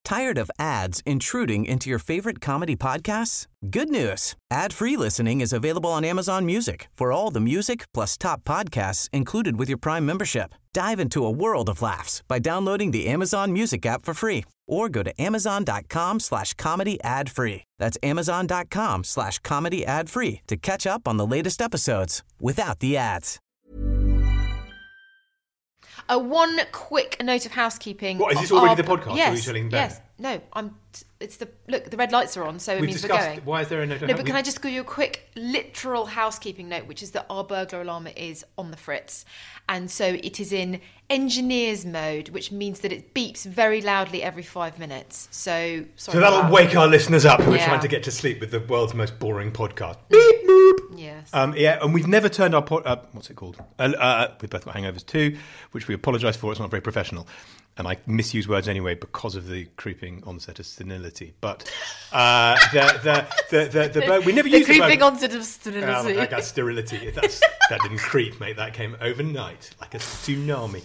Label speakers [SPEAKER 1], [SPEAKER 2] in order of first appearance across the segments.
[SPEAKER 1] Tired of ads intruding into your favorite comedy podcasts? Good news. Ad-free listening is available on Amazon Music for all the music plus top podcasts included with your Prime membership. Dive into a world of laughs by downloading the Amazon Music app for free or go to amazon.com/comedy ad-free. That's amazon.com/comedy ad-free to catch up on the latest episodes without the ads.
[SPEAKER 2] One quick note of housekeeping.
[SPEAKER 3] What, is this already the podcast?
[SPEAKER 2] Yes.
[SPEAKER 3] Or are you telling Ben?
[SPEAKER 2] Yes. No, the red lights are on, so it means we're going.
[SPEAKER 3] Why is there a note?
[SPEAKER 2] No, but can I just give you a quick literal housekeeping note, which is that our burglar alarm is on the fritz. And so it is in engineer's mode, which means that it beeps very loudly every 5 minutes. So
[SPEAKER 3] that'll wake our listeners up who are trying to get to sleep with the world's most boring podcast. Beep, boop.
[SPEAKER 2] Yes.
[SPEAKER 3] And we've never turned our what's it called? We've both got hangovers too, which we apologise for. It's not very professional. And I misuse words anyway because of the creeping onset of senility. But we never used the
[SPEAKER 2] creeping onset of senility.
[SPEAKER 3] I got sterility. That didn't creep, mate. That came overnight like a tsunami.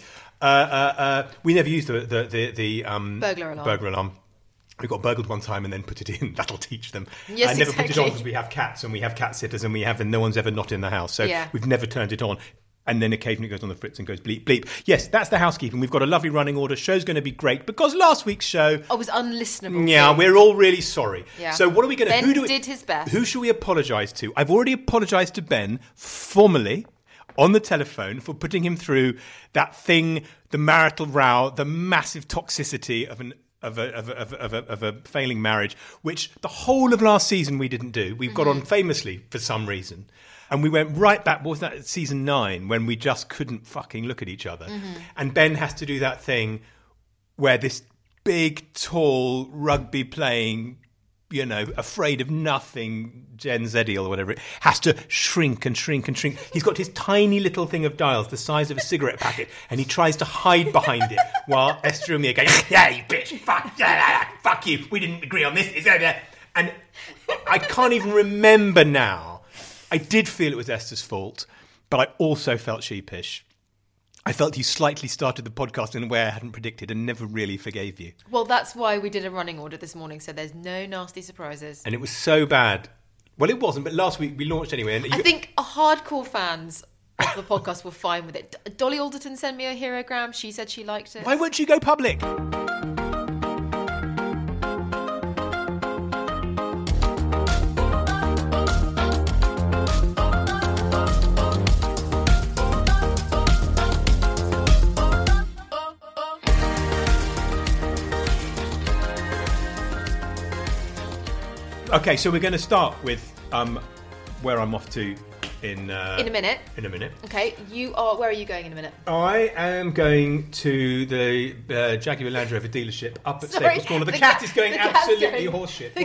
[SPEAKER 3] We never used the burglar alarm. We got burgled one time and then put it in. That'll teach them.
[SPEAKER 2] Yes,
[SPEAKER 3] I never
[SPEAKER 2] exactly.
[SPEAKER 3] put it on because we have cats and we have cat sitters and no one's ever not in the house. So we've never turned it on. And then occasionally it goes on the fritz and goes bleep, bleep. Yes, that's the housekeeping. We've got a lovely running order. Show's going to be great because last week's show...
[SPEAKER 2] was unlistenable.
[SPEAKER 3] Yeah, we're all really sorry.
[SPEAKER 2] Yeah.
[SPEAKER 3] So what are we going to...
[SPEAKER 2] Ben did his best.
[SPEAKER 3] Who should we apologise to? I've already apologised to Ben formally on the telephone for putting him through that thing, the marital row, the massive toxicity of a failing marriage, which the whole of last season we didn't do. We've got on famously for some reason. And we went right back, what was that, season 9, when we just couldn't fucking look at each other. And Ben has to do that thing where this big, tall, rugby-playing, afraid of nothing, Gen Zediel or whatever, has to shrink and shrink and shrink. He's got his tiny little thing of dials, the size of a cigarette packet, and he tries to hide behind it, while Esther and me are going, yeah, you bitch, fuck you, we didn't agree on this. And I can't even remember now. I did feel it was Esther's fault, but I also felt sheepish. I felt you slightly started the podcast in a way I hadn't predicted and never really forgave you.
[SPEAKER 2] Well, that's why we did a running order this morning, so there's no nasty surprises.
[SPEAKER 3] And it was so bad. Well, it wasn't, but last week we launched anyway. And
[SPEAKER 2] I think hardcore fans of the podcast were fine with it. Dolly Alderton sent me a herogram. She said she liked it.
[SPEAKER 3] Why won't you go public? Okay, so we're going to start with where I'm off to in
[SPEAKER 2] a minute.
[SPEAKER 3] In a minute.
[SPEAKER 2] Okay, where are you going in a minute?
[SPEAKER 3] I am going to the Jaguar Land Rover dealership up at Staples Corner. The cat is going absolutely horseshit.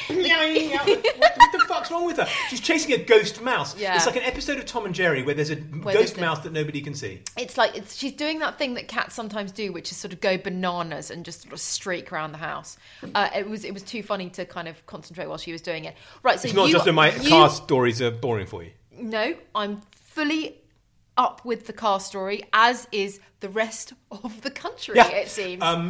[SPEAKER 3] What the fuck's wrong with her? She's chasing a ghost mouse.
[SPEAKER 2] Yeah.
[SPEAKER 3] It's like an episode of Tom and Jerry where there's a ghost mouse that nobody can see.
[SPEAKER 2] It's like she's doing that thing that cats sometimes do, which is sort of go bananas and just sort of streak around the house. It was too funny to kind of concentrate while she was doing it. Right, so
[SPEAKER 3] it's not just that my car stories are boring for you.
[SPEAKER 2] No, I'm fully up with the car story, as is the rest of the country, it seems.
[SPEAKER 3] And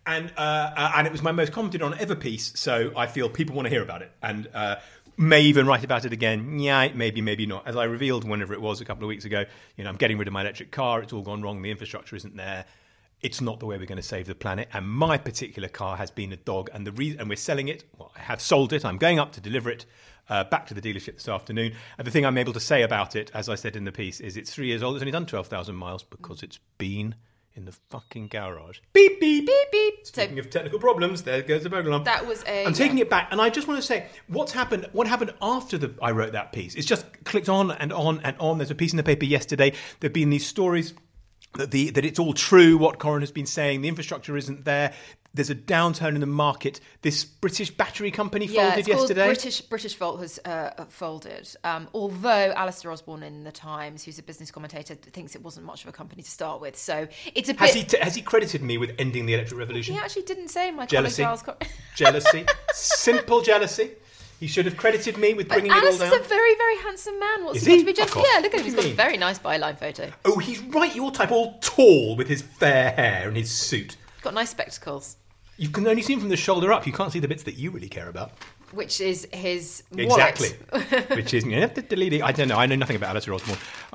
[SPEAKER 3] it was my most commented on ever piece, so I feel people want to hear about it. And may even write about it again. Yeah, maybe, maybe not. As I revealed whenever it was a couple of weeks ago, I'm getting rid of my electric car. It's all gone wrong. The infrastructure isn't there. It's not the way we're going to save the planet. And my particular car has been a dog. And we're selling it. Well, I have sold it. I'm going up to deliver it back to the dealership this afternoon. And the thing I'm able to say about it, as I said in the piece, is it's 3 years old. It's only done 12,000 miles because it's been in the fucking garage. Beep, beep.
[SPEAKER 2] Beep, beep.
[SPEAKER 3] Speaking of technical problems, there goes the burglar alarm.
[SPEAKER 2] That was
[SPEAKER 3] I'm taking it back, and I just want to say, what happened after I wrote that piece? It's just clicked on and on and on. There's a piece in the paper yesterday. There have been these stories that it's all true, what Corin has been saying, the infrastructure isn't there. There's a downturn in the market. This British battery company folded yesterday.
[SPEAKER 2] British Volt has folded. Although Alistair Osborne in the Times, who's a business commentator, thinks it wasn't much of a company to start with. So it's a bit.
[SPEAKER 3] Has he credited me with ending the electric revolution?
[SPEAKER 2] He actually didn't say my
[SPEAKER 3] jealousy.
[SPEAKER 2] Jealousy.
[SPEAKER 3] Simple jealousy. He should have credited me with bringing it all down.
[SPEAKER 2] Alistair's a very, very handsome man. What's
[SPEAKER 3] Is
[SPEAKER 2] he got
[SPEAKER 3] he?
[SPEAKER 2] to be jealous? Yeah, look at him. He's got a very nice byline photo.
[SPEAKER 3] Oh, he's right your type, all tall with his fair hair and his suit.
[SPEAKER 2] He's got nice spectacles.
[SPEAKER 3] You can only see him from the shoulder up. You can't see the bits that you really care about.
[SPEAKER 2] Which is his wallet.
[SPEAKER 3] Exactly. Which is, I don't know. I know nothing about Alistair Osborne.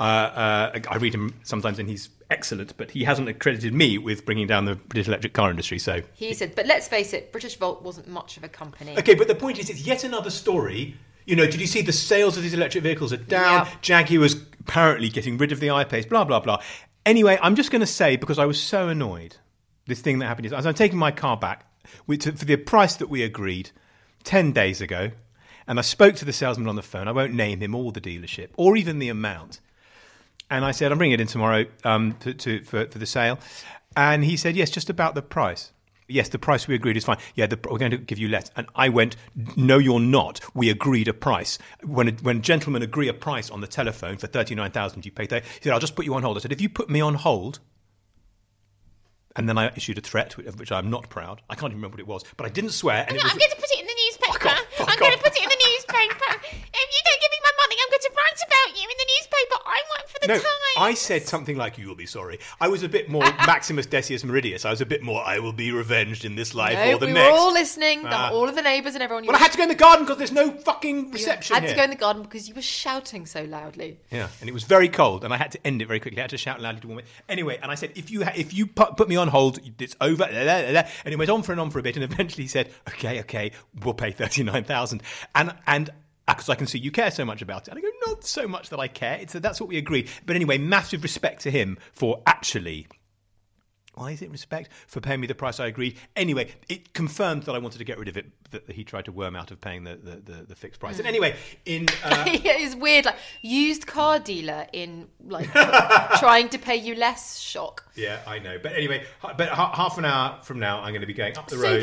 [SPEAKER 3] I read him sometimes and he's excellent, but he hasn't accredited me with bringing down the British electric car industry. So
[SPEAKER 2] he said, but let's face it, British Volt wasn't much of a company.
[SPEAKER 3] Okay, but the point is, it's yet another story. Did you see the sales of these electric vehicles are down?
[SPEAKER 2] Yep.
[SPEAKER 3] Jaguar's apparently getting rid of the I-Pace, blah, blah, blah. Anyway, I'm just going to say, because I was so annoyed, this thing that happened is, as I'm taking my car back for the price that we agreed 10 days ago, and I spoke to the salesman on the phone. I won't name him or the dealership or even the amount. And I said, I'm bringing it in tomorrow for the sale. And he said, yes, just about the price. Yes, the price we agreed is fine. Yeah, we're going to give you less. And I went, no, you're not. We agreed a price. When gentlemen agree a price on the telephone for $39,000, you pay that. He said, I'll just put you on hold. I said, if you put me on hold... And then I issued a threat, of which I'm not proud. I can't even remember what it was, but I didn't swear. And
[SPEAKER 4] I'm going to put it in the newspaper. I'm going to put it in the newspaper. If you don't give me my money, I'm going to write about you in the newspaper. I work for the Times.
[SPEAKER 3] I said something like, you will be sorry. I was a bit more Maximus Decius Meridius. I was a bit more, I will be revenged in this life or the next.
[SPEAKER 2] We were all listening, all of the neighbours and everyone.
[SPEAKER 3] Well, I had to go in the garden because there's no fucking reception
[SPEAKER 2] here. I had to go in the garden because you were shouting so loudly.
[SPEAKER 3] Yeah, and it was very cold, and I had to end it very quickly. I had to shout loudly to warm it. Anyway, and I said, if you put me on hold, it's over. And it went on for a bit, and eventually he said, okay, we'll pay $39,000. And because I can see you care so much about it. And I go, not so much that I care. That's what we agreed. But anyway, massive respect to him for actually... Why is it respect? For paying me the price I agreed. Anyway, it confirmed that I wanted to get rid of it, that he tried to worm out of paying the fixed price. And anyway,
[SPEAKER 2] it's weird, like, used car dealer in, like, trying to pay you less shock.
[SPEAKER 3] Yeah, I know. But anyway, half an hour from now, I'm going to be going up the road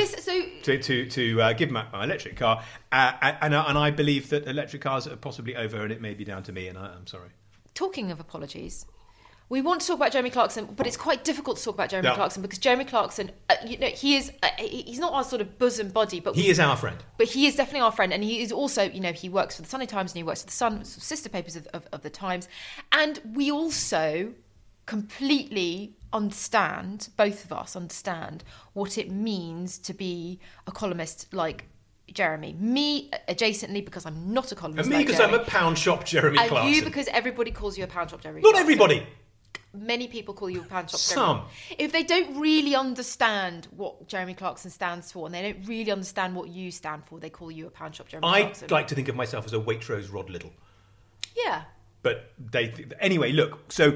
[SPEAKER 3] to give my electric car. And I believe that electric cars are possibly over and it may be down to me, and I'm sorry.
[SPEAKER 2] Talking of apologies... We want to talk about Jeremy Clarkson, but it's quite difficult to talk about Jeremy Clarkson because Jeremy Clarkson, he's not our sort of bosom buddy, but
[SPEAKER 3] he is our friend.
[SPEAKER 2] But he is definitely our friend, and he is also, he works for the Sunday Times and he works for the Sun, sister papers of the Times, and we also completely understand, both of us understand, what it means to be a columnist like Jeremy. Me adjacently because I'm not a columnist.
[SPEAKER 3] And me because I'm a pound shop Jeremy Clarkson.
[SPEAKER 2] And you because everybody calls you a pound shop Jeremy
[SPEAKER 3] Not
[SPEAKER 2] Clarkson.
[SPEAKER 3] Everybody.
[SPEAKER 2] Many people call you a pound shop.
[SPEAKER 3] Some.
[SPEAKER 2] If they don't really understand what Jeremy Clarkson stands for and they don't really understand what you stand for, they call you a pound shop Jeremy Clarkson.
[SPEAKER 3] I like to think of myself as a Waitrose Rod Little.
[SPEAKER 2] Yeah.
[SPEAKER 3] But anyway, look, so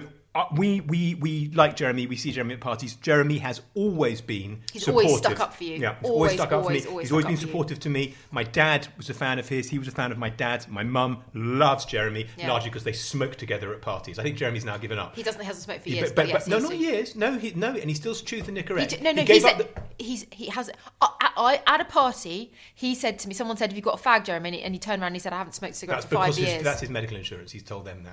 [SPEAKER 3] we like Jeremy. We see Jeremy at parties. Jeremy has always been supportive.
[SPEAKER 2] Always stuck up for you.
[SPEAKER 3] Yeah, he's always stuck up for me. He's always been supportive to me. My dad was a fan of his. He was a fan of my dad's. My mum loves Jeremy, largely because they smoke together at parties. I think Jeremy's now given up.
[SPEAKER 2] He hasn't smoked for years.
[SPEAKER 3] But yes, no, not years. No, and he still chews the Nicorette.
[SPEAKER 2] He has at a party. He said to me, someone said, "Have you got a fag, Jeremy?" And he turned around and he said, "I haven't smoked cigarettes for 5 years."
[SPEAKER 3] That's his medical insurance. He's told them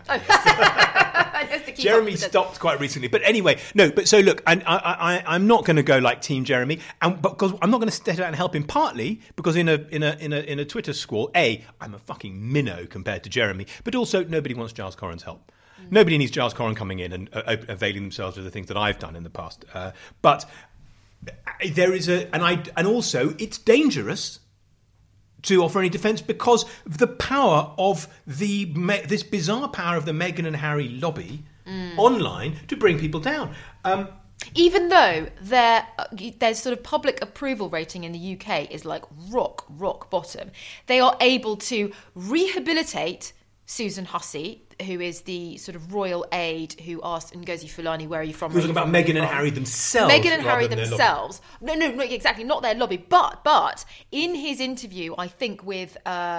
[SPEAKER 3] that. Jeremy stopped quite recently, but anyway, no. But so look, I'm not going to go like Team Jeremy, because I'm not going to step out and help him. Partly because in a Twitter squall, I'm a fucking minnow compared to Jeremy, but also nobody wants Giles Corran's help. Nobody needs Giles Corran coming in and availing themselves of the things that I've done in the past. But there is and also it's dangerous to offer any defence because of the power of this bizarre power of the Meghan and Harry lobby online to bring people down.
[SPEAKER 2] Even though their sort of public approval rating in the UK is like rock bottom, they are able to rehabilitate Susan Hussey, who is the sort of royal aide who asked Ngozi Fulani, where are you from?
[SPEAKER 3] We're talking about Meghan and Harry themselves.
[SPEAKER 2] Meghan and Harry themselves. No, exactly, not their lobby. But in his interview, I think with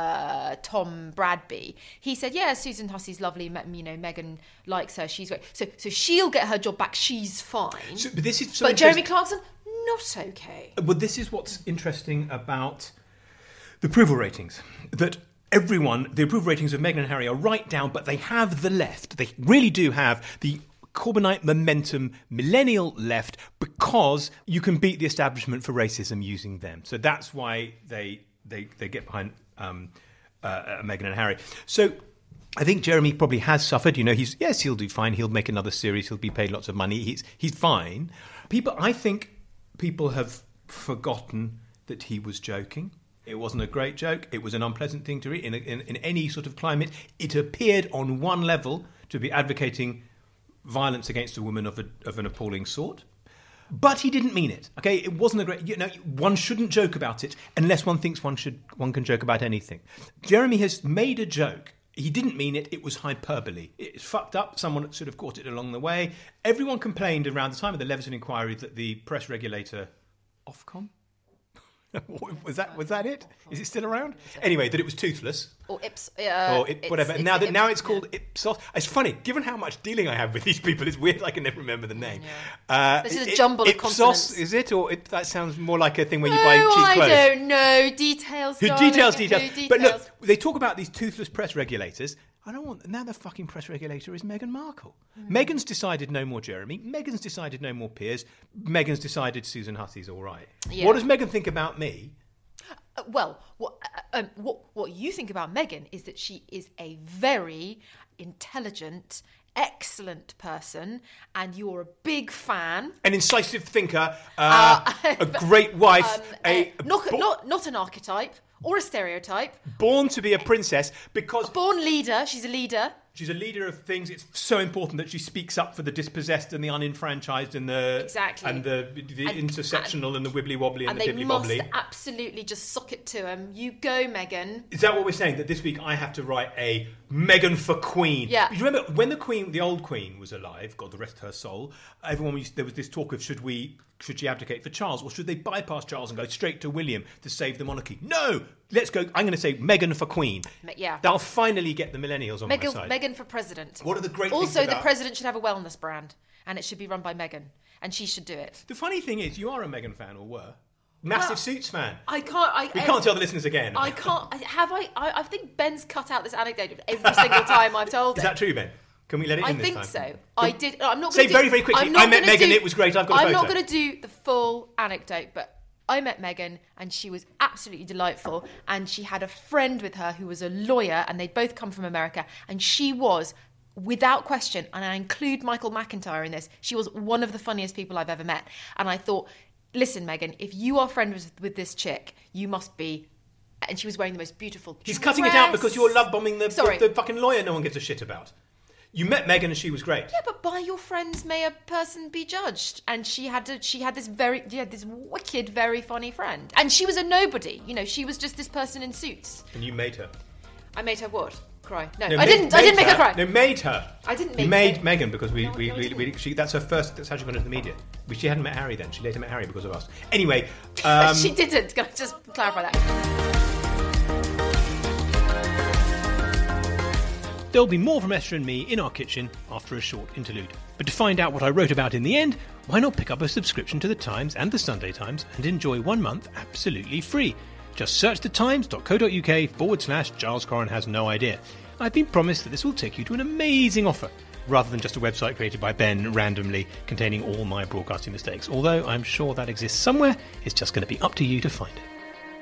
[SPEAKER 2] Tom Bradby, he said, yeah, Susan Hussey's lovely, Meghan likes her, she's great. So she'll get her job back, she's fine. But Jeremy Clarkson, not okay.
[SPEAKER 3] Well, this is what's interesting about the approval ratings, that the approval ratings of Meghan and Harry are right down, but they have the left. They really do have the Corbynite momentum, millennial left, because you can beat the establishment for racism using them. So that's why they get behind Meghan and Harry. So I think Jeremy probably has suffered. He'll do fine. He'll make another series. He'll be paid lots of money. He's fine. I think people have forgotten that he was joking. It wasn't a great joke. It was an unpleasant thing to read. In any sort of climate, it appeared on one level to be advocating violence against a woman of an appalling sort. But he didn't mean it. Okay, it wasn't a great. One shouldn't joke about it unless one thinks one can joke about anything. Jeremy has made a joke. He didn't mean it. It was hyperbole. It's fucked up. Someone sort of caught it along the way. Everyone complained around the time of the Leveson inquiry that the press regulator, Ofcom. Was that it? Is it still around? Anyway, that it was toothless.
[SPEAKER 2] Or
[SPEAKER 3] whatever. Now it's called Ipsos. It's funny, given how much dealing I have with these people, it's weird I can never remember the name.
[SPEAKER 2] Yeah. This is a jumble of consonants.
[SPEAKER 3] Ipsos, is it? Or that sounds more like a thing where you buy cheap clothes.
[SPEAKER 2] I don't know. Details, darling.
[SPEAKER 3] Details. But look, they talk about these toothless press regulators. Now the fucking press regulator is Meghan Markle. Meghan's decided no more Jeremy. Meghan's decided no more Piers. Meghan's decided Susan Hussey's all right. Yeah. What does Meghan think about me?
[SPEAKER 2] What you think about Meghan is that she is a very intelligent, excellent person, and you're a big fan.
[SPEAKER 3] An incisive thinker, a great wife,
[SPEAKER 2] not an archetype. Or a stereotype.
[SPEAKER 3] Born to be a princess because...
[SPEAKER 2] Born leader. She's a leader.
[SPEAKER 3] She's a leader of things. It's so important that she speaks up for the dispossessed and the uninfranchised and the...
[SPEAKER 2] Exactly.
[SPEAKER 3] And the intersectional and the wibbly-wobbly and the dibbly-bobbly.
[SPEAKER 2] And they must absolutely just sock it to him. You go, Meghan.
[SPEAKER 3] Is that what we're saying? That this week I have to write a Meghan for Queen?
[SPEAKER 2] Yeah.
[SPEAKER 3] You remember when the old Queen was alive, God rest her soul, there was this talk of should she abdicate for Charles, or should they bypass Charles and go straight to William to save the monarchy? No! Let's go. I'm going to say Meghan for Queen.
[SPEAKER 2] Yeah.
[SPEAKER 3] They'll finally get the millennials on my side.
[SPEAKER 2] Meghan for president.
[SPEAKER 3] What are the great
[SPEAKER 2] things
[SPEAKER 3] things
[SPEAKER 2] about... the president should have a wellness brand, and it should be run by Meghan, and she should do it.
[SPEAKER 3] The funny thing is, you are a Meghan fan, or were. Massive Suits fan.
[SPEAKER 2] We can't
[SPEAKER 3] tell the listeners again.
[SPEAKER 2] I can't. I think Ben's cut out this anecdote every single time I've told it.
[SPEAKER 3] Is that true, Ben? Can we let it in this time?
[SPEAKER 2] I think so. I did. I'm not
[SPEAKER 3] going to say very, very quickly. I met Meghan. It was great. I've got a photo.
[SPEAKER 2] I'm not going to do the full anecdote, but I met Meghan and she was absolutely delightful. And she had a friend with her who was a lawyer, and they'd both come from America. And she was, without question, and I include Michael McIntyre in this, she was one of the funniest people I've ever met. And I thought, listen, Meghan, if you are friends with this chick, you must be. And she was wearing the most beautiful dress.
[SPEAKER 3] He's cutting it out because you're love bombing the fucking lawyer no one gives a shit about. You met Meghan and she was great.
[SPEAKER 2] Yeah, but by your friends may a person be judged. And she had this wicked, very funny friend. And she was a nobody. She was just this person in suits.
[SPEAKER 3] And you made her.
[SPEAKER 2] I made her what? Cry? No, I didn't make her cry.
[SPEAKER 3] No, made her.
[SPEAKER 2] I didn't make her.
[SPEAKER 3] You made Meghan because that's her first. That's how she got into the media. She hadn't met Harry then. She later met Harry because of us. Anyway,
[SPEAKER 2] she didn't. Can I just clarify that?
[SPEAKER 3] There'll be more from Esther and me in our kitchen after a short interlude. But to find out what I wrote about in the end, why not pick up a subscription to The Times and The Sunday Times and enjoy 1 month absolutely free? Just search thetimes.co.uk/Giles Coren has no idea. I've been promised that this will take you to an amazing offer, rather than just a website created by Ben randomly containing all my broadcasting mistakes. Although I'm sure that exists somewhere, it's just going to be up to you to find it.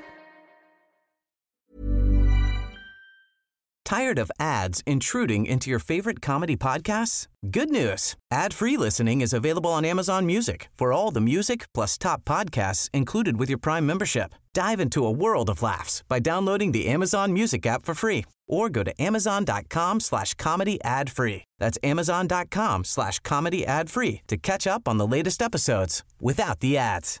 [SPEAKER 1] Tired of ads intruding into your favorite comedy podcasts? Good news. Ad-free listening is available on Amazon Music for all the music plus top podcasts included with your Prime membership. Dive into a world of laughs by downloading the Amazon Music app for free or go to amazon.com/comedy ad-free. That's amazon.com/comedy ad-free to catch up on the latest episodes without the ads.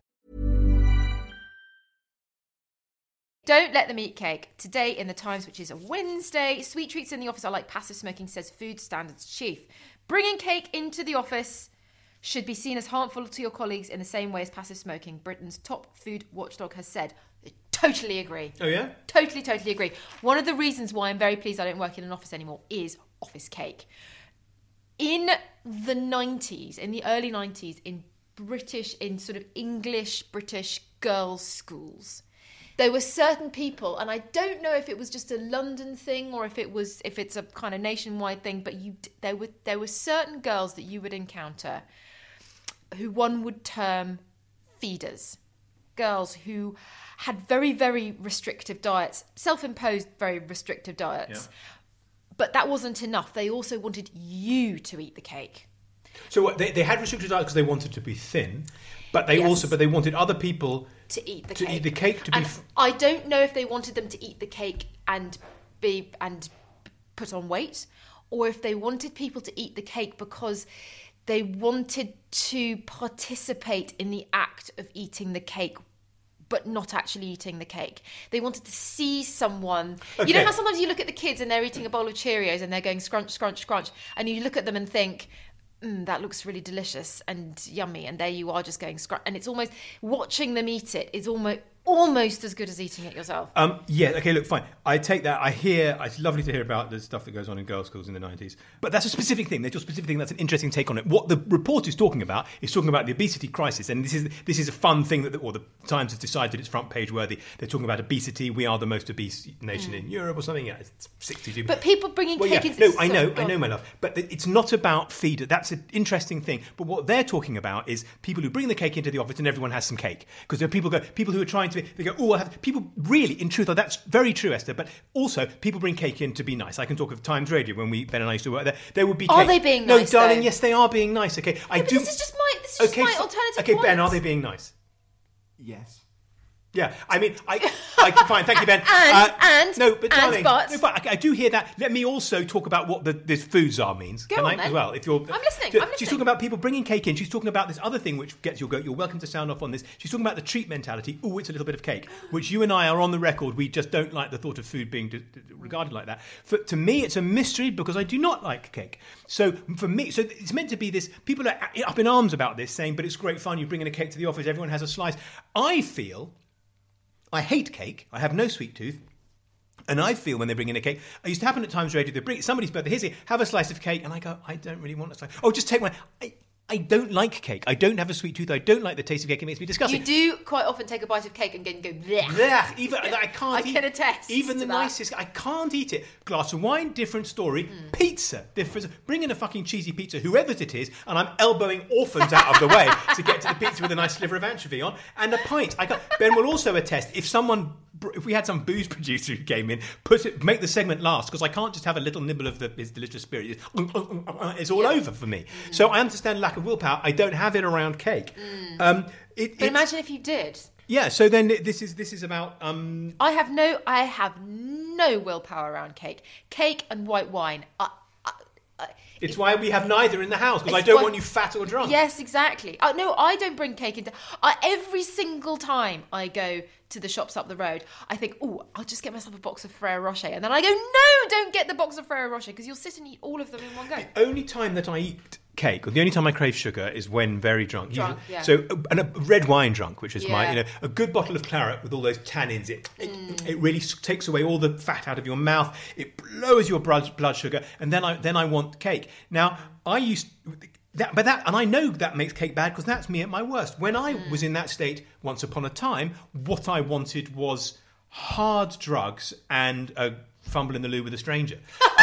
[SPEAKER 2] Don't let them eat cake. Today in The Times, which is a Wednesday, sweet treats in the office are like passive smoking, says food standards chief. Bringing cake into the office should be seen as harmful to your colleagues in the same way as passive smoking, Britain's top food watchdog has said. I totally agree.
[SPEAKER 3] Oh, yeah?
[SPEAKER 2] Totally agree. One of the reasons why I'm very pleased I don't work in an office anymore is office cake. In the 90s, in the early 90s, in sort of English British girls' schools, there were certain people, and I don't know if it was just a London thing or if it's a kind of nationwide thing, but there were certain girls that you would encounter who one would term feeders. Girls who had very, very restrictive diets, self-imposed very restrictive diets. Yeah. But that wasn't enough. They also wanted you to eat the cake.
[SPEAKER 3] So they had restricted diets because they wanted to be thin. But they wanted other people
[SPEAKER 2] to eat the
[SPEAKER 3] cake to be.
[SPEAKER 2] And I don't know if they wanted them to eat the cake and put on weight, or if they wanted people to eat the cake because they wanted to participate in the act of eating the cake, but not actually eating the cake. They wanted to see someone. Okay. You know how sometimes you look at the kids and they're eating a bowl of Cheerios and they're going scrunch, scrunch, scrunch, and you look at them and think, that looks really delicious and yummy, and there you are just going scrunch. And it's almost, watching them eat it is almost as good as eating it yourself.
[SPEAKER 3] Yeah, okay, look, fine. I take that. It's lovely to hear about the stuff that goes on in girls' schools in the 90s. But that's a specific thing. That's your specific thing. That's an interesting take on it. What the report is talking about the obesity crisis. And this is a fun thing that the Times has decided it's front page worthy. They're talking about obesity. We are the most obese nation in Europe or something. Yeah, it's 62.
[SPEAKER 2] But people bringing cake into...
[SPEAKER 3] No, I know, my love. But it's not about feed. That's an interesting thing. But what they're talking about is people who bring the cake into the office and everyone has some cake. Because there are people who are trying to... They go, oh, I have... People really, in truth, that's very true, Esther. But also, people bring cake in to be nice. I can talk of Times Radio when Ben and I used to work there. There would be cake.
[SPEAKER 2] Are they being nice,
[SPEAKER 3] No, darling,
[SPEAKER 2] though?
[SPEAKER 3] Yes, they are being nice. Okay,
[SPEAKER 2] This is just my alternative
[SPEAKER 3] Okay,
[SPEAKER 2] point.
[SPEAKER 3] Ben, are they being nice?
[SPEAKER 5] Yes.
[SPEAKER 3] Yeah, I mean, fine, thank you, Ben. I do hear that. Let me also talk about what this food czar means.
[SPEAKER 2] Go on,
[SPEAKER 3] then?
[SPEAKER 2] As
[SPEAKER 3] well?
[SPEAKER 2] I'm listening.
[SPEAKER 3] She's talking about people bringing cake in. She's talking about this other thing which gets you're welcome to sound off on this. She's talking about the treat mentality. Oh, it's a little bit of cake, which you and I are on the record. We just don't like the thought of food being regarded like that. To me, it's a mystery because I do not like cake. So for me, it's meant to be this. People are up in arms about this, saying, "But it's great fun. You bring in a cake to the office. Everyone has a slice." I feel. I hate cake. I have no sweet tooth. And I feel when they bring in a cake, it used to happen at Times Radio, they bring somebody's birthday, here's it, have a slice of cake. And I go, I don't really want a slice. Oh, just take one. I don't like cake. I don't have a sweet tooth. I don't like the taste of cake. It makes me disgusting.
[SPEAKER 2] You do quite often take a bite of cake and go, blech.
[SPEAKER 3] Blech. Even I can't.
[SPEAKER 2] I can attest.
[SPEAKER 3] Even the
[SPEAKER 2] to
[SPEAKER 3] nicest. I can't eat it. Glass of wine, different story. Pizza, different. Bring in a fucking cheesy pizza, whoever's it is, and I'm elbowing orphans out of the way to get to the pizza with a nice sliver of anchovy on and a pint. Ben will also attest if we had some booze producer who came in, make the segment last, because I can't just have a little nibble of his delicious spirit. It's all over for me. So I understand lack of willpower. I don't have it around cake.
[SPEAKER 2] But imagine if you did.
[SPEAKER 3] Yeah. So then this is about.
[SPEAKER 2] I have no willpower around cake. Cake and white wine.
[SPEAKER 3] It's why we have neither in the house, because I don't want you fat or drunk.
[SPEAKER 2] Yes, exactly. No, I don't bring cake into... every single time I go to the shops up the road, I think, I'll just get myself a box of Ferrero Rocher. And then I go, no, don't get the box of Ferrero Rocher, because you'll sit and eat all of them in one go.
[SPEAKER 3] The only time that I eat cake, or the only time I crave sugar, is when very drunk.
[SPEAKER 2] Yeah.
[SPEAKER 3] So, and a red wine drunk, which is a good bottle of claret with all those tannins. It really takes away all the fat out of your mouth. It lowers your blood sugar, and then I want cake. Now, I used that, and I know that makes cake bad because that's me at my worst. When I was in that state once upon a time, what I wanted was hard drugs and a fumble in the loo with a stranger.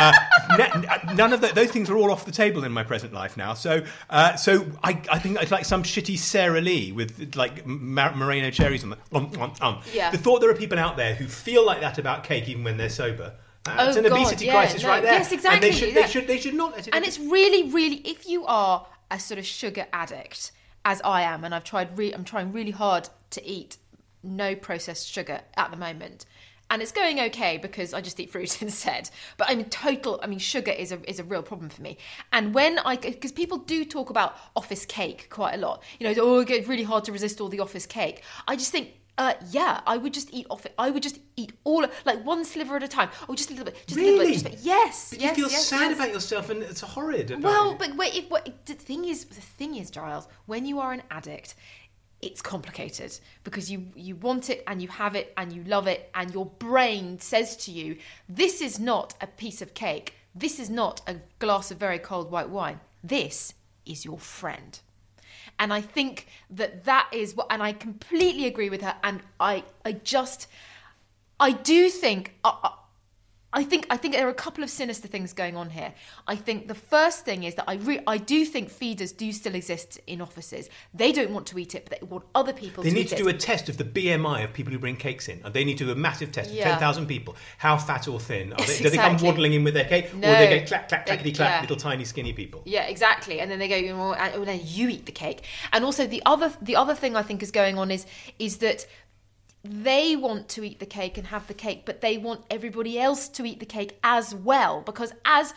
[SPEAKER 3] None of those things are all off the table in my present life now. So I think it's like some shitty Sara Lee with like Moreno cherries on the.
[SPEAKER 2] Yeah.
[SPEAKER 3] The thought there are people out there who feel like that about cake even when they're sober. It's an obesity crisis right there.
[SPEAKER 2] Yes, exactly.
[SPEAKER 3] And they should not.
[SPEAKER 2] And it's really, really, if you are a sort of sugar addict, as I am, and I'm trying really hard to eat no processed sugar at the moment. And it's going okay because I just eat fruit instead. But sugar is a real problem for me. And because people do talk about office cake quite a lot, it gets really hard to resist all the office cake. I just think, I would just eat all, like one sliver at a time. Oh, just a little bit.
[SPEAKER 3] Really?
[SPEAKER 2] Yes.
[SPEAKER 3] But you feel sad about yourself, and it's horrid.
[SPEAKER 2] Well, but wait, the thing is, Giles, when you are an addict, it's complicated because you want it and you have it and you love it, and your brain says to you, this is not a piece of cake. This is not a glass of very cold white wine. This is your friend. And I think that is what, and I completely agree with her. And I do think, I think there are a couple of sinister things going on here. I think the first thing is that I do think feeders do still exist in offices. They don't want to eat it, but they want other people to eat it.
[SPEAKER 3] They need to do a test of the BMI of people who bring cakes in. And they need to do a massive test of 10,000 people. How fat or thin are they? Do they come waddling in with their cake?
[SPEAKER 2] No.
[SPEAKER 3] Or do they go clack, clack, clackety, clack, little tiny skinny people?
[SPEAKER 2] Yeah, exactly. And then they go, oh, then you eat the cake. And also the other thing I think is going on is that they want to eat the cake and have the cake, but they want everybody else to eat the cake as well. Because as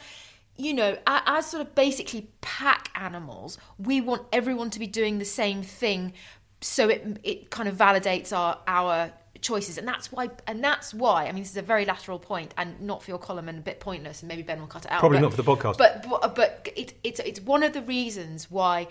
[SPEAKER 2] sort of basically pack animals, we want everyone to be doing the same thing, so it kind of validates our choices. And that's why I mean, this is a very lateral point and not for your column and a bit pointless, and maybe Ben will cut it out.
[SPEAKER 3] Probably not for the podcast.
[SPEAKER 2] But it's one of the reasons why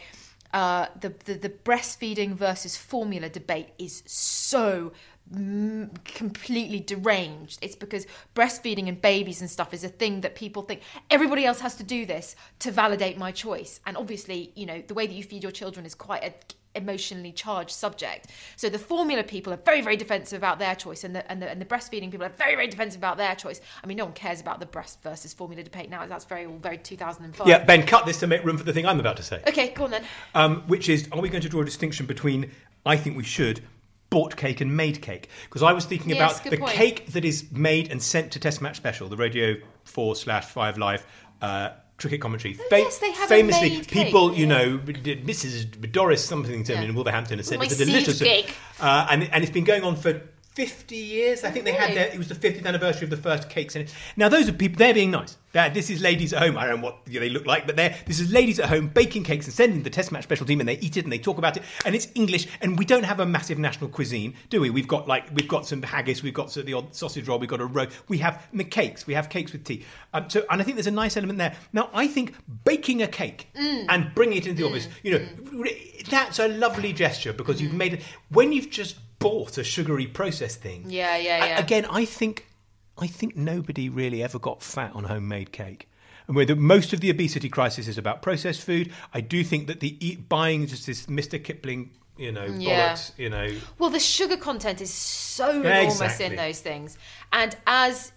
[SPEAKER 2] the breastfeeding versus formula debate is so completely deranged. It's because breastfeeding and babies and stuff is a thing that people think everybody else has to do this to validate my choice. And obviously, the way that you feed your children is quite a emotionally charged subject. So the formula people are very, very defensive about their choice, and the breastfeeding people are very, very defensive about their choice. I mean, no one cares about the breast versus formula debate now. That's very 2005.
[SPEAKER 3] Yeah, Ben, cut this to make room for the thing I'm about to say.
[SPEAKER 2] Okay, go on then.
[SPEAKER 3] Which is, are we going to draw a distinction between, I think we should, bought cake and made cake? Because I was thinking about the cake that is made and sent to Test Match Special, the Radio 4/5 Live cricket commentary.
[SPEAKER 2] Yes, they have
[SPEAKER 3] famously,
[SPEAKER 2] a made
[SPEAKER 3] people,
[SPEAKER 2] cake,
[SPEAKER 3] Mrs. Doris something in Wolverhampton has said it's a delicious
[SPEAKER 2] cake.
[SPEAKER 3] And it's been going on for 50 years. I think they had it was the 50th anniversary of the first cakes in it. Now, those are people, they're being nice. This is ladies at home. I don't know what they look like, but this is ladies at home baking cakes and sending the Test Match Special team, and they eat it and they talk about it, and it's English, and we don't have a massive national cuisine, do we? We've got some haggis, we've got the odd sausage roll, we've got a roast, we have cakes with tea. And I think there's a nice element there. Now, I think baking a cake and bringing it into the office, that's a lovely gesture, because you've made it, when you've just bought a sugary processed thing.
[SPEAKER 2] Yeah.
[SPEAKER 3] Again, I think nobody really ever got fat on homemade cake. And where most of the obesity crisis is about processed food, I do think that buying just this Mr. Kipling, bollocks,
[SPEAKER 2] Well, the sugar content is so enormous in those things, and as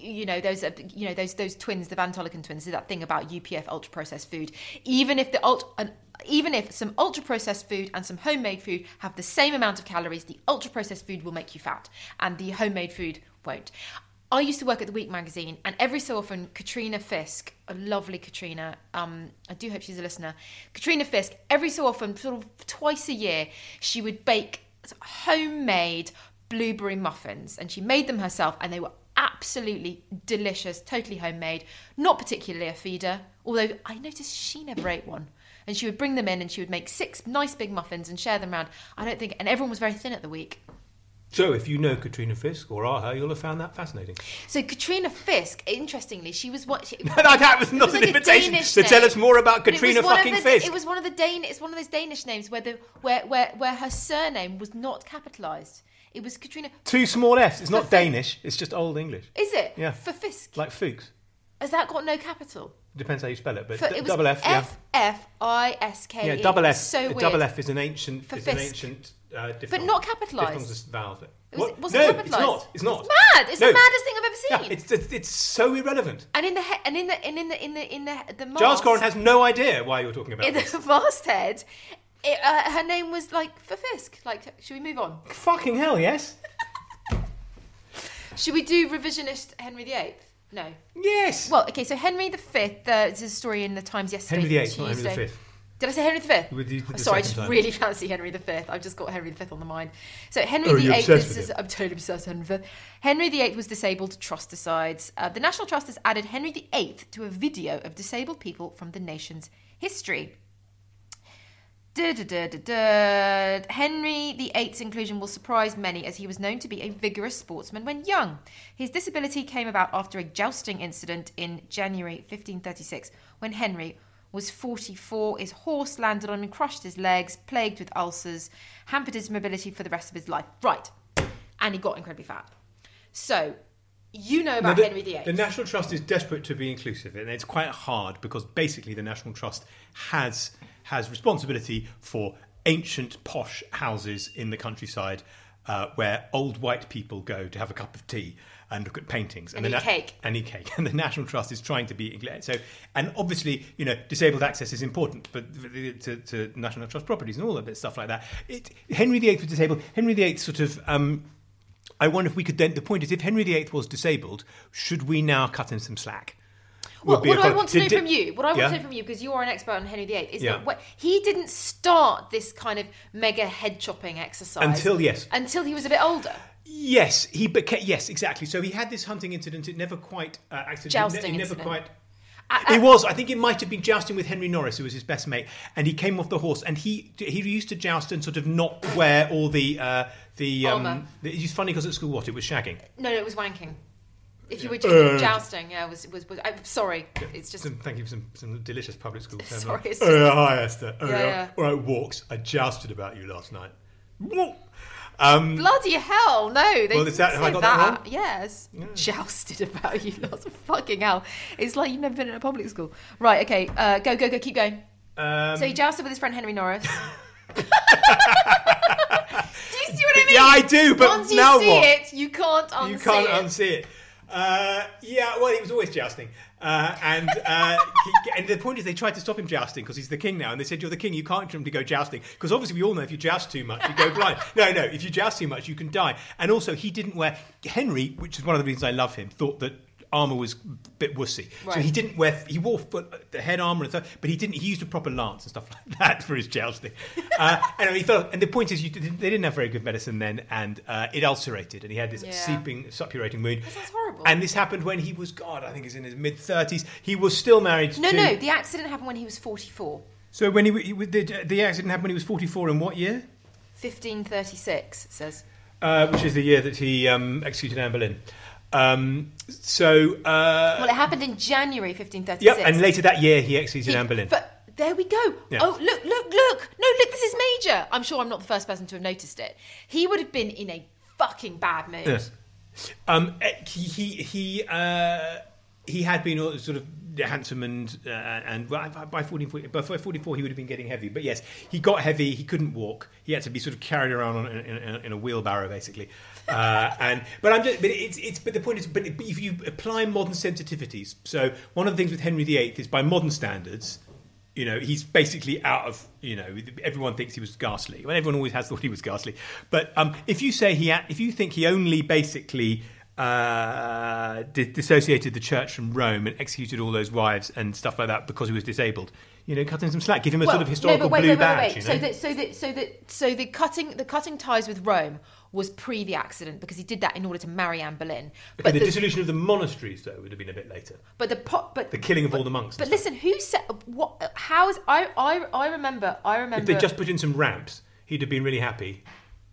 [SPEAKER 2] those twins, the Van Tollecken twins, did that thing about UPF ultra processed food. Even if some ultra-processed food and some homemade food have the same amount of calories, the ultra-processed food will make you fat, and the homemade food won't. I used to work at The Week magazine, and every so often, Katrina Fisk, a lovely Katrina, I do hope she's a listener, Katrina Fisk, every so often, sort of twice a year, she would bake homemade blueberry muffins, and she made them herself, and they were absolutely delicious, totally homemade, not particularly a feeder, although I noticed she never ate one. And she would bring them in, and she would make 6 nice big muffins and share them around. And everyone was very thin at The Week.
[SPEAKER 3] So if you know Katrina Fisk or are her, you'll have found that fascinating.
[SPEAKER 2] So Katrina Fisk, interestingly, she was what?
[SPEAKER 3] That was not an invitation. So tell us more about Katrina fucking Fisk.
[SPEAKER 2] It was one of those Danish names where her surname was not capitalised. It was Katrina.
[SPEAKER 3] 2 small F's. It's not Danish. It's just Old English.
[SPEAKER 2] Is it?
[SPEAKER 3] Yeah.
[SPEAKER 2] For Fisk.
[SPEAKER 3] Like Fuchs.
[SPEAKER 2] Has that got no capital?
[SPEAKER 3] Depends how you spell it, but
[SPEAKER 2] it was
[SPEAKER 3] double F.
[SPEAKER 2] F-F-I-S-K-E.
[SPEAKER 3] Yeah, double F.
[SPEAKER 2] So weird.
[SPEAKER 3] Double F is an ancient.
[SPEAKER 2] For
[SPEAKER 3] it's
[SPEAKER 2] Fisk.
[SPEAKER 3] an ancient.
[SPEAKER 2] But not capitalised.
[SPEAKER 3] Diphthong's vowel.
[SPEAKER 2] Wasn't
[SPEAKER 3] no,
[SPEAKER 2] capitalised.
[SPEAKER 3] It's not.
[SPEAKER 2] It's mad. It's the maddest thing I've ever seen.
[SPEAKER 3] Yeah, it's so irrelevant.
[SPEAKER 2] And in the mast,
[SPEAKER 3] Giles Corran has no idea why you're talking about
[SPEAKER 2] in
[SPEAKER 3] this.
[SPEAKER 2] the masthead, her name was like for Fisk. Like, should we move on?
[SPEAKER 3] Fucking hell, yes.
[SPEAKER 2] Should we do revisionist Henry VIII? No.
[SPEAKER 3] Yes.
[SPEAKER 2] Well, okay. So Henry V. There's a story in the Times yesterday.
[SPEAKER 3] Henry VIII, not Henry V.
[SPEAKER 2] Did I say Henry V? Sorry, I just really fancy Henry V. I've just got Henry V on the mind. So Henry VIII. I'm totally obsessed with Henry V. Henry VIII was disabled to trusticides. The National Trust has added Henry VIII to a video of disabled people from the nation's history. Henry VIII's inclusion will surprise many, as he was known to be a vigorous sportsman when young. His disability came about after a jousting incident in January 1536, when Henry was 44. His horse landed on him, crushed his legs, plagued with ulcers, hampered his mobility for the rest of his life. Right. And he got incredibly fat. So, you know about Henry VIII.
[SPEAKER 3] The National Trust is desperate to be inclusive, and it's quite hard because basically the National Trust has responsibility for ancient posh houses in the countryside where old white people go to have a cup of tea and look at paintings
[SPEAKER 2] and eat cake.
[SPEAKER 3] And eat cake. And the National Trust is trying to be so. And obviously, disabled access is important, but to National Trust properties and all of that stuff like that. Henry VIII was disabled. Henry VIII sort of. I wonder if we could then. The point is, if Henry VIII was disabled, should we now cut him some slack?
[SPEAKER 2] Well, what I want to know from you, because you are an expert on Henry VIII, is that he didn't start this kind of mega head chopping exercise until he was a bit older.
[SPEAKER 3] Yes, yes, exactly. So he had this hunting incident. It never quite
[SPEAKER 2] jousting
[SPEAKER 3] never
[SPEAKER 2] incident.
[SPEAKER 3] Quite. It was. I think it might have been jousting with Henry Norris, who was his best mate, and he came off the horse. And he used to joust and sort of not wear all the
[SPEAKER 2] armour.
[SPEAKER 3] It's funny because at school, it was shagging.
[SPEAKER 2] No, it was wanking. If you were jousting, was I'm sorry. It's just
[SPEAKER 3] thank you for some delicious public school.
[SPEAKER 2] Sorry, it's
[SPEAKER 3] hi Esther.
[SPEAKER 2] Yeah.
[SPEAKER 3] All right, walks. I jousted about you last night.
[SPEAKER 2] Bloody hell! No, they didn't say
[SPEAKER 3] have I got that wrong?
[SPEAKER 2] Yes, jousted about you lots of fucking hell. It's like you've never been in a public school, right? Okay, go, keep going. So he jousted with his friend Henry Norris. Do you see what I mean?
[SPEAKER 3] Yeah, I do. But
[SPEAKER 2] once you
[SPEAKER 3] now
[SPEAKER 2] see
[SPEAKER 3] what?
[SPEAKER 2] it, you can't unsee it.
[SPEAKER 3] You can't unsee it. Well, he was always jousting. And the point is they tried to stop him jousting because he's the king now. And they said, you're the king, you can't come to go jousting. Because obviously we all know if you joust too much, you go blind. No, if you joust too much, you can die. And also he didn't wear... Henry, which is one of the reasons I love him, thought that armour was a bit wussy. Right. So he didn't wear... He wore the head armour and stuff, but he used a proper lance and stuff like that for his jousting. And the point is, they didn't have very good medicine then, and it ulcerated, and he had this suppurating wound.
[SPEAKER 2] That sounds horrible.
[SPEAKER 3] And this happened when he was, God, I think he's in his mid-30s. He was still married
[SPEAKER 2] No, the accident happened when he was 44.
[SPEAKER 3] So when the accident happened when he was 44 in what year?
[SPEAKER 2] 1536, it says.
[SPEAKER 3] Which is the year that he executed Anne Boleyn. Well,
[SPEAKER 2] it happened in January 1536.
[SPEAKER 3] Yep, and later that year he executed Anne Boleyn.
[SPEAKER 2] But there we go. Yeah. Oh, look. No, look, this is major. I'm sure I'm not the first person to have noticed it. He would have been in a fucking bad mood.
[SPEAKER 3] Yes. He had been sort of handsome and by 44 he would have been getting heavy. But yes, he got heavy. He couldn't walk. He had to be sort of carried around in a wheelbarrow, basically. But the point is, but if you apply modern sensitivities, so one of the things with Henry VIII is by modern standards, he's basically out of, everyone thinks he was ghastly. Well, everyone always has thought he was ghastly. But if you think he only basically dissociated the church from Rome and executed all those wives and stuff like that because he was disabled, cut him some slack, give him a sort of historical blue badge.
[SPEAKER 2] So the cutting ties with Rome was pre the accident because he did that in order to marry Anne Boleyn.
[SPEAKER 3] But the dissolution of the monasteries, though, would have been a bit later.
[SPEAKER 2] But
[SPEAKER 3] the killing of all the monks.
[SPEAKER 2] But listen, who said what? How is I remember?
[SPEAKER 3] If they just put in some ramps, he'd have been really happy.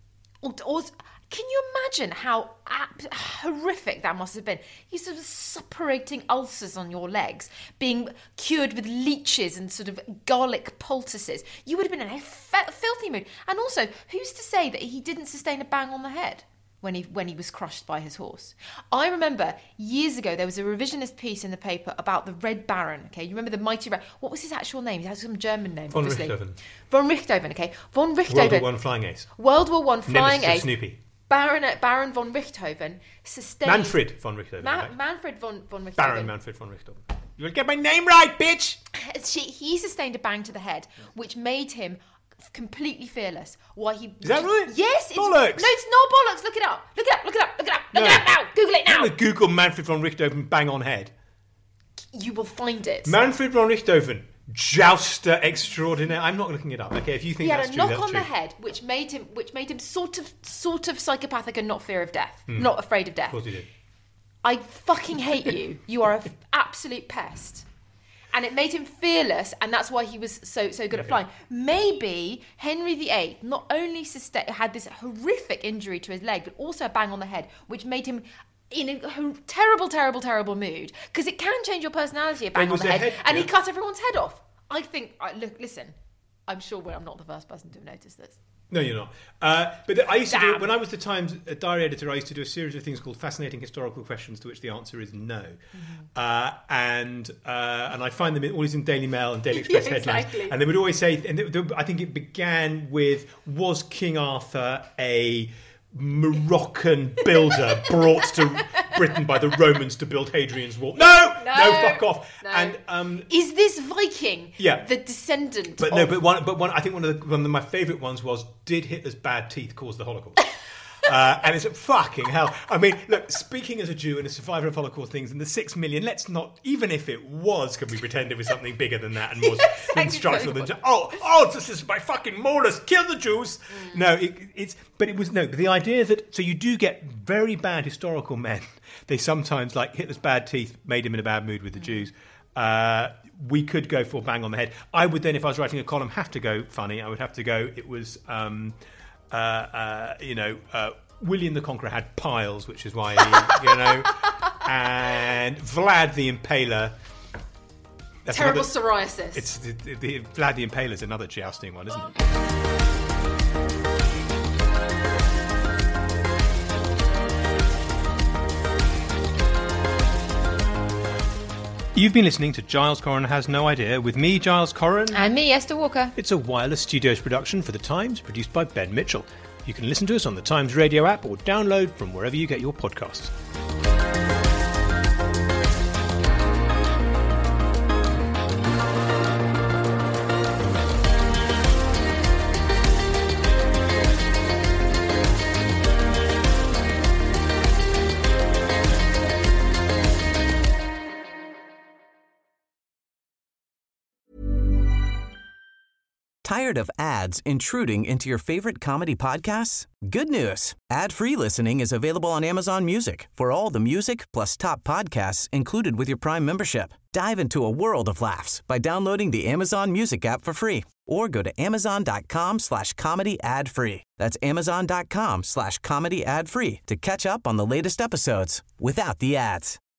[SPEAKER 2] Can you imagine how horrific that must have been? You sort of suppurating ulcers on your legs, being cured with leeches and sort of garlic poultices. You would have been in a filthy mood. And also, who's to say that he didn't sustain a bang on the head when he was crushed by his horse? I remember years ago there was a revisionist piece in the paper about the Red Baron. Okay, you remember the mighty Red? What was his actual name? He had some German name, obviously. Von Richthofen. Okay, von Richthofen.
[SPEAKER 3] World War I flying ace.
[SPEAKER 2] World War I flying
[SPEAKER 3] Nemesis
[SPEAKER 2] ace.
[SPEAKER 3] Of Snoopy.
[SPEAKER 2] Baron von Richthofen sustained...
[SPEAKER 3] Manfred von Richthofen.
[SPEAKER 2] Manfred von Richthofen.
[SPEAKER 3] Baron Manfred von Richthofen. You'll get my name right, bitch!
[SPEAKER 2] He sustained a bang to the head, which made him completely fearless.
[SPEAKER 3] Is that right?
[SPEAKER 2] Yes.
[SPEAKER 3] Bollocks!
[SPEAKER 2] No, it's not bollocks. Look it up now. Google it now.
[SPEAKER 3] I'm going to Google Manfred von Richthofen bang on head.
[SPEAKER 2] You will find it.
[SPEAKER 3] Psychopath von Richthofen. Jouster extraordinaire. I'm not looking it up. Okay, if you think that's true,
[SPEAKER 2] he had a knock on the head, which made him sort of psychopathic and not fear of death, not afraid of death.
[SPEAKER 3] Of course he did.
[SPEAKER 2] I fucking hate you. You are an absolute pest. And it made him fearless, and that's why he was so good at flying. Maybe Henry VIII not only had this horrific injury to his leg, but also a bang on the head, which made him in a terrible mood, because it can change your personality, a bang on the head, and he cut everyone's head off. I think, listen, I'm sure I'm not the first person to have noticed this.
[SPEAKER 3] No, you're not. But I used to do, when I was the Times diary editor, I used to do a series of things called Fascinating Historical Questions, to which the answer is no. And I find them always in Daily Mail and Daily Express headlines.
[SPEAKER 2] Exactly.
[SPEAKER 3] And they would always say, I think it began with, was King Arthur a Moroccan builder brought to Britain by the Romans to build Hadrian's Wall. No, fuck off.
[SPEAKER 2] No.
[SPEAKER 3] And
[SPEAKER 2] is this Viking?
[SPEAKER 3] Yeah.
[SPEAKER 2] The descendant.
[SPEAKER 3] But
[SPEAKER 2] of...
[SPEAKER 3] one. I think one of my favourite ones was: did Hitler's bad teeth cause the Holocaust? And it's fucking hell. I mean, look, speaking as a Jew and a survivor of Holocaust things, and the 6 million, let's not, even if it was, can we pretend it was something bigger than that and more instructional than just, this is my fucking maulers, kill the Jews. No, but the idea that, so you do get very bad historical men. They sometimes, like Hitler's bad teeth made him in a bad mood with the Jews. We could go for bang on the head. I would then, if I was writing a column, have to go funny. I would have to go, it was... William the Conqueror had piles, which is why he, and Vlad the Impaler.
[SPEAKER 2] Terrible psoriasis.
[SPEAKER 3] It's the Vlad the Impaler is another jousting one, isn't it? You've been listening to Giles Corran Has No Idea with me, Giles Corran.
[SPEAKER 2] And me, Esther Walker.
[SPEAKER 3] It's a Wireless Studios production for The Times, produced by Ben Mitchell. You can listen to us on the Times Radio app or download from wherever you get your podcasts.
[SPEAKER 1] Tired of ads intruding into your favorite comedy podcasts? Good news. Ad-free listening is available on Amazon Music for all the music plus top podcasts included with your Prime membership. Dive into a world of laughs by downloading the Amazon Music app for free or go to amazon.com/comedy ad-free. That's amazon.com/comedy ad-free to catch up on the latest episodes without the ads.